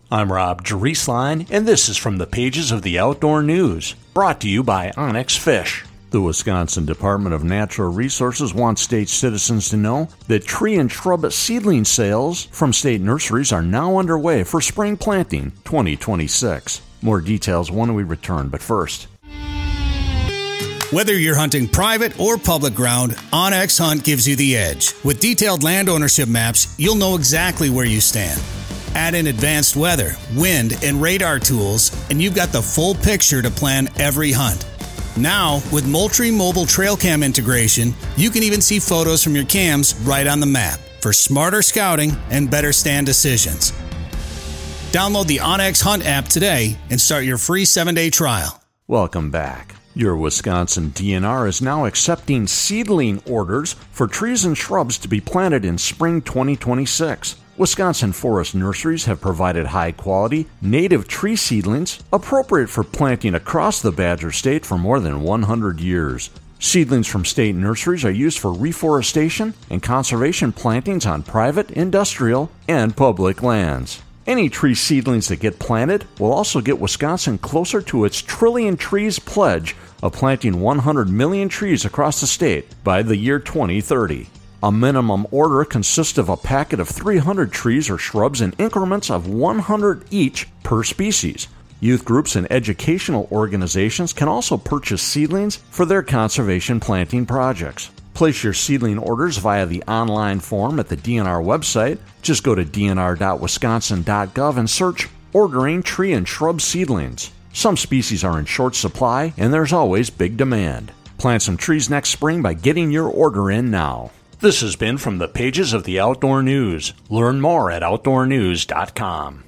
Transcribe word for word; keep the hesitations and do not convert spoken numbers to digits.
I'm Rob Drieslein, and this is from the pages of the Outdoor News, brought to you by Onyx Fish. The Wisconsin Department of Natural Resources wants state citizens to know that tree and shrub seedling sales from state nurseries are now underway for spring planting twenty twenty-six. More details when we return, but first. Whether you're hunting private or public ground, OnX Hunt gives you the edge. With detailed land ownership maps, you'll know exactly where you stand. Add in advanced weather, wind, and radar tools, and you've got the full picture to plan every hunt. Now, with Moultrie Mobile Trail Cam integration, you can even see photos from your cams right on the map for smarter scouting and better stand decisions. Download the OnX Hunt app today and start your free seven-day trial. Welcome back. Your Wisconsin D N R is now accepting seedling orders for trees and shrubs to be planted in spring twenty twenty-six. Wisconsin forest nurseries have provided high-quality, native tree seedlings appropriate for planting across the Badger State for more than one hundred years. Seedlings from state nurseries are used for reforestation and conservation plantings on private, industrial, and public lands. Any tree seedlings that get planted will also get Wisconsin closer to its Trillion Trees pledge of planting one hundred million trees across the state by the year twenty thirty. A minimum order consists of a packet of three hundred trees or shrubs in increments of one hundred each per species. Youth groups and educational organizations can also purchase seedlings for their conservation planting projects. Place your seedling orders via the online form at the D N R website. Just go to d n r dot wisconsin dot gov and search Ordering Tree and Shrub Seedlings. Some species are in short supply, and there's always big demand. Plant some trees next spring by getting your order in now. This has been from the pages of the Outdoor News. Learn more at outdoor news dot com.